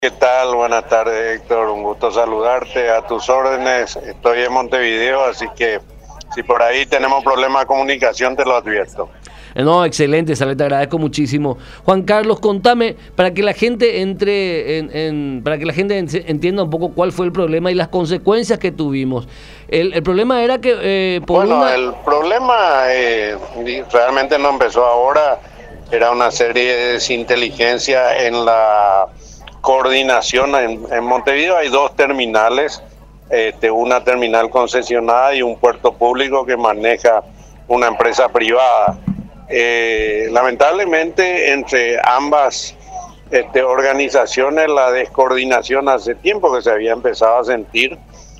¿Qué tal? Buenas tardes, Héctor. Un gusto saludarte. A tus órdenes. Estoy en Montevideo, así que si por ahí tenemos problemas de comunicación, te lo advierto. No, excelente, Sale, te agradezco muchísimo. Juan Carlos, contame, para que la gente para que la gente entienda un poco cuál fue el problema y las consecuencias que tuvimos. El problema era que el problema realmente no empezó ahora. Era una serie de desinteligencia en la coordinación. En Montevideo hay dos terminales, una terminal concesionada y un puerto público que maneja una empresa privada. Lamentablemente entre ambas organizaciones la descoordinación hace tiempo que se había empezado a sentir.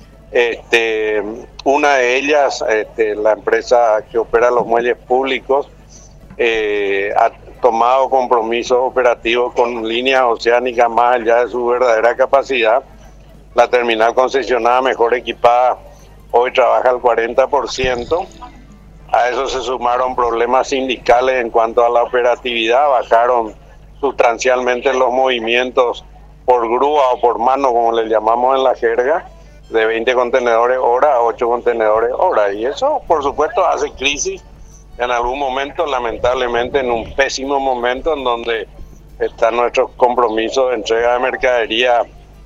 Una de ellas, la empresa que opera los muelles públicos, ha tomado compromisos operativos con líneas oceánicas más allá de su verdadera capacidad. La terminal concesionada mejor equipada hoy trabaja al 40%. A eso se sumaron problemas sindicales en cuanto a la operatividad, bajaron sustancialmente los movimientos por grúa o por mano, como le llamamos en la jerga, de 20 contenedores hora a 8 contenedores hora. Y eso, por supuesto, hace crisis en algún momento, lamentablemente en un pésimo momento en donde están nuestros compromisos de entrega de mercadería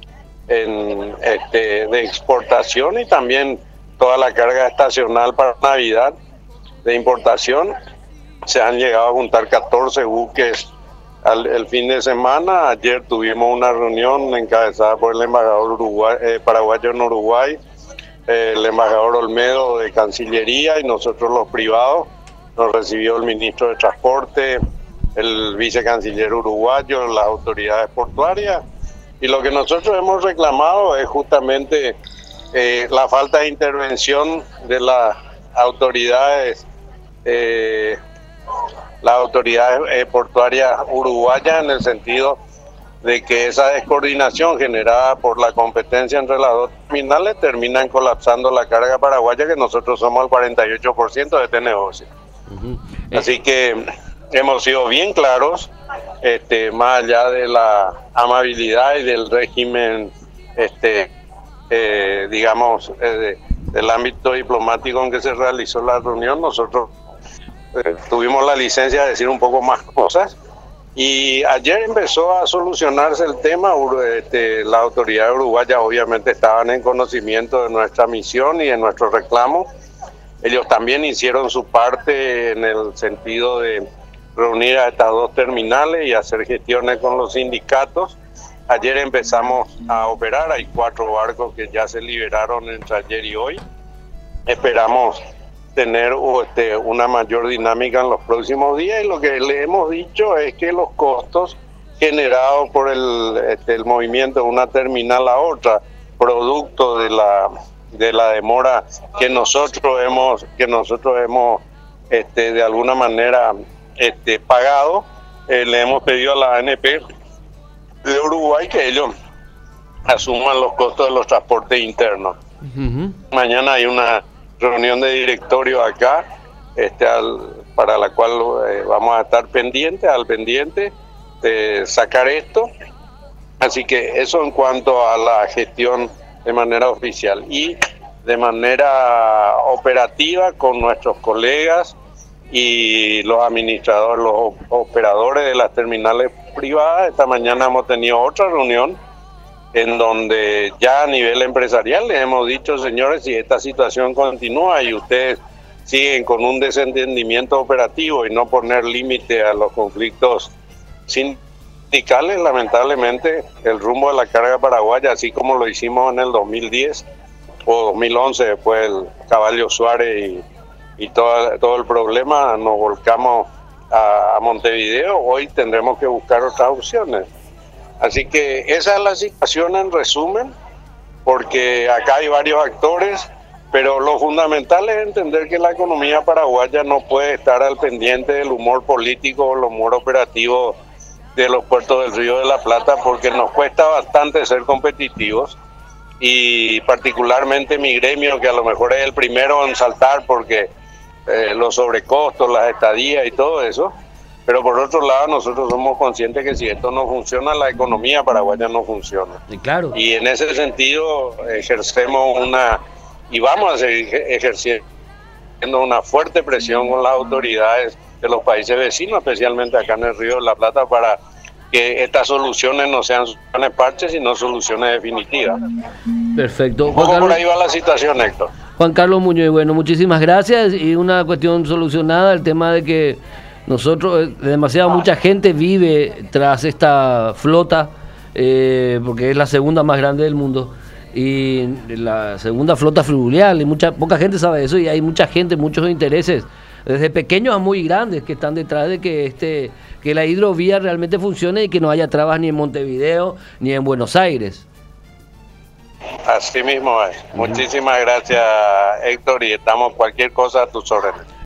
de exportación y también toda la carga estacional para Navidad de importación. Se han llegado a juntar 14 buques el fin de semana. Ayer tuvimos una reunión encabezada por el embajador paraguayo en Uruguay, el embajador Olmedo de Cancillería y nosotros los privados. Nos recibió el ministro de Transporte, el vicecanciller uruguayo, las autoridades portuarias. Y lo que nosotros hemos reclamado es justamente la falta de intervención de las autoridades portuarias uruguayas, en el sentido de que esa descoordinación generada por la competencia entre las dos terminales terminan colapsando la carga paraguaya, que nosotros somos el 48% de este negocio. Así que hemos sido bien claros, más allá de la amabilidad y del régimen, del ámbito diplomático en que se realizó la reunión. Nosotros tuvimos la licencia de decir un poco más cosas y ayer empezó a solucionarse el tema. Las autoridades uruguayas obviamente estaban en conocimiento de nuestra misión y de nuestro reclamo. Ellos también hicieron su parte en el sentido de reunir a estas dos terminales y hacer gestiones con los sindicatos. Ayer empezamos a operar, hay 4 barcos que ya se liberaron entre ayer y hoy. Esperamos tener una mayor dinámica en los próximos días, y lo que le hemos dicho es que los costos generados por el movimiento de una terminal a otra, producto de la demora que nosotros hemos de alguna manera pagado, le hemos pedido a la ANP de Uruguay que ellos asuman los costos de los transportes internos. Mañana hay una reunión de directorio acá, para la cual vamos a estar al pendiente de sacar esto. Así que eso en cuanto a la gestión de manera oficial. Y de manera operativa con nuestros colegas y los administradores, los operadores de las terminales privadas, esta mañana hemos tenido otra reunión en donde ya a nivel empresarial les hemos dicho: señores, si esta situación continúa y ustedes siguen con un desentendimiento operativo y no poner límite a los conflictos sindicales, lamentablemente el rumbo de la carga paraguaya, así como lo hicimos en el 2010 o 2011, después del Caballo Suárez y todo el problema, nos volcamos a Montevideo. Hoy tendremos que buscar otras opciones. Así que esa es la situación en resumen, porque acá hay varios actores, pero lo fundamental es entender que la economía paraguaya no puede estar al pendiente del humor político o el humor operativo de los puertos del Río de la Plata, porque nos cuesta bastante ser competitivos, y particularmente mi gremio, que a lo mejor es el primero en saltar porque los sobrecostos, las estadías y todo eso, Pero por otro lado, nosotros somos conscientes que si esto no funciona, la economía paraguaya no funciona. Y claro. Y en ese sentido ejercemos y vamos a seguir ejerciendo una fuerte presión con las autoridades de los países vecinos, especialmente acá en el Río de la Plata, para que estas soluciones no sean soluciones parches, sino soluciones definitivas. Perfecto. Por ahí va la situación, Héctor. Juan Carlos Muñoz, bueno, muchísimas gracias. Y una cuestión solucionada, el tema de que mucha gente vive tras esta flota, porque es la segunda más grande del mundo y la segunda flota fluvial, y poca gente sabe eso, y hay mucha gente, muchos intereses, desde pequeños a muy grandes, que están detrás de que la hidrovía realmente funcione y que no haya trabas ni en Montevideo ni en Buenos Aires. Así mismo es. Muchísimas gracias, Héctor, y estamos cualquier cosa a tus órdenes.